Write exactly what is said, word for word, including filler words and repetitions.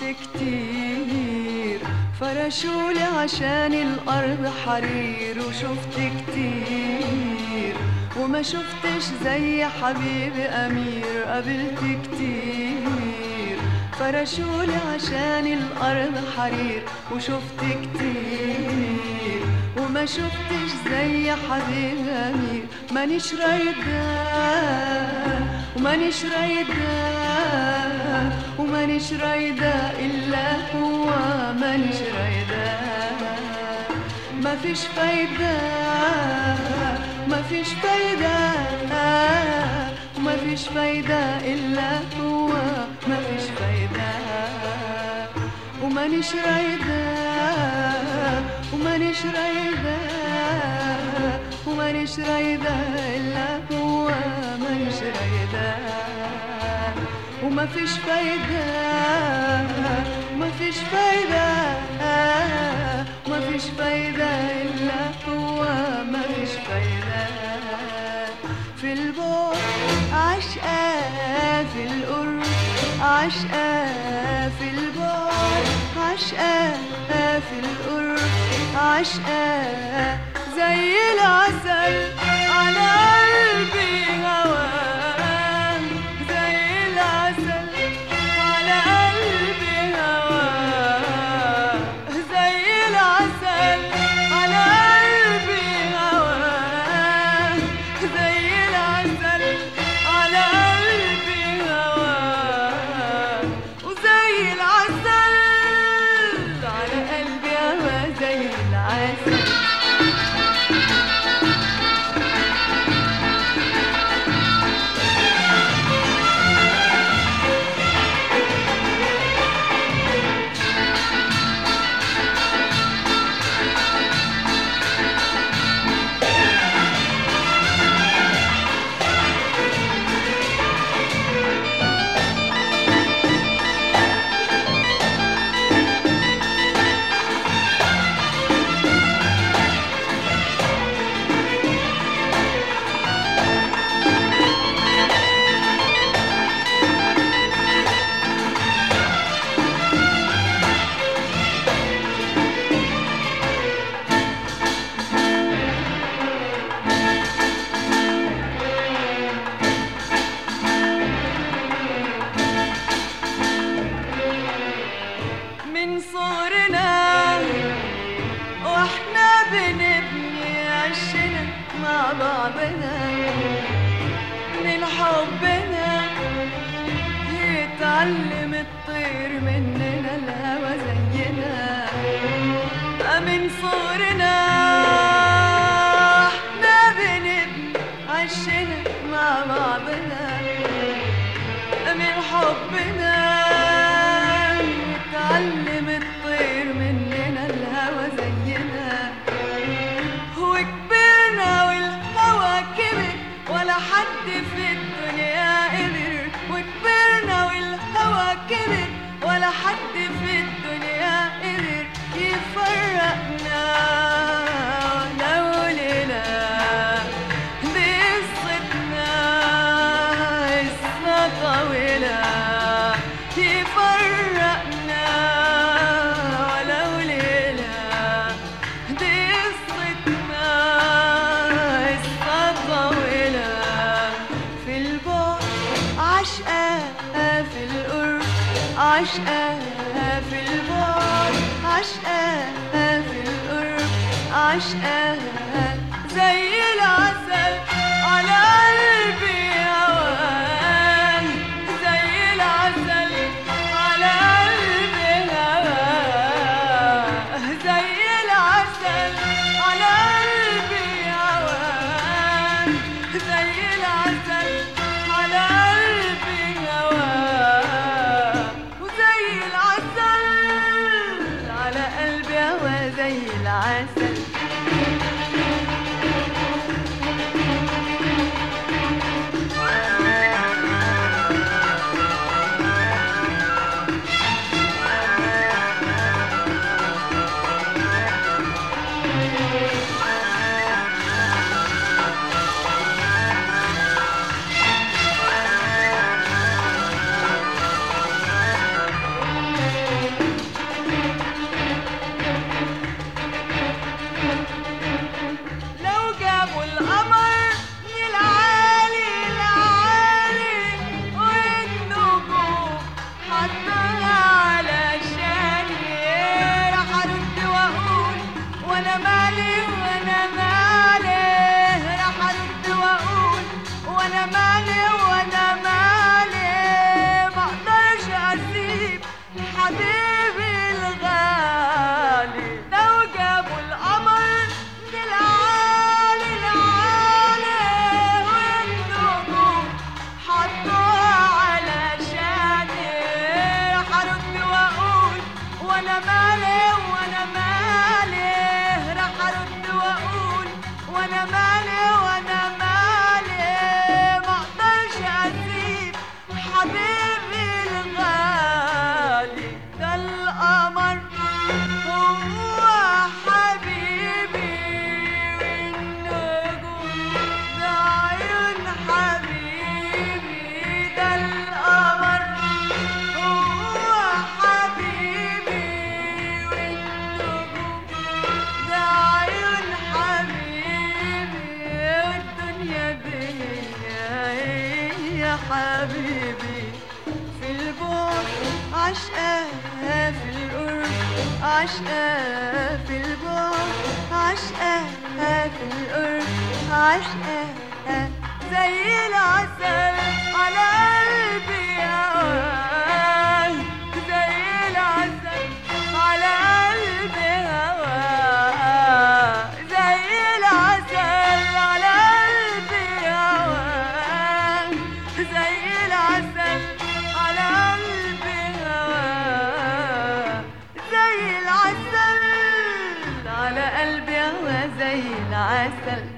كتير فرشولي عشان الأرض حرير، وشفت كتير وما شفتش زي حبيبي أمير. قابلت كتير فرشولي عشان الأرض حرير، وشفت كتير وما شفتش زي حبيبي أمير. مانيش رايدة ومانيش رايدة ومانيش رايدة إلا هو، مانيش رايدة. مفيش فايدة مفيش فايدة مفيش فايدة إلا هو، مفيش فايدة. ومانيش رايدة ومانيش رايدة ومانيش رايدة إلا هو، مانيش رايدة. ومفيش فايدة مفيش فايدة مفيش فايدة إلا هو، مفيش فايدة. في البعد عشقة، في القرب عشقة، في البعد عشقة، في القرب عشقة. زي العسل على قلبي هواه، زي العسل على قلبي هواه، زي العسل على قلبي هواه، زي العسل على قلبي هواه، وزي العسل على قلبي هواه، زي العسل. من صغرنا واحنا بنبني عشنا مع بعضنا، من حبنا يتعلم الطير مننا الهوى زينا. من صغرنا احنا بنبني عشنا مع بعضنا، من حبنا يتعلم الطير مننا الهوى زينا. وكبرنا والهوى كبر ولا حد في الدنيا قدر، وكبرنا والهوى كبر ولا حد في الدنيا قدر يفرقنا. لو ليلة دي قصتنا قصة طويلة يفرقنا، ولو ليلة دي قصتنا قصة طويلة. في البعد عشقة، في القرب عشقة، في البعد عشقة، في القرب عشقة. زي العسل على قلبي هواه، زي العسل على قلبي هواه، زي العسل على قلبي هواه، زي العسل على قلبي هواه، وزي العسل على قلبي هواه، زي العسل. حبيبي في البعد عشقاها في القرب عشقاها في البعد عشقاها في القرب عشقاها زي العسل على قلبي هواك زي العسل على قلبي هواك زي العسل على قلبي هواك زي العسل على قلبي هواك زي العسل على قلبي هواك زي العسل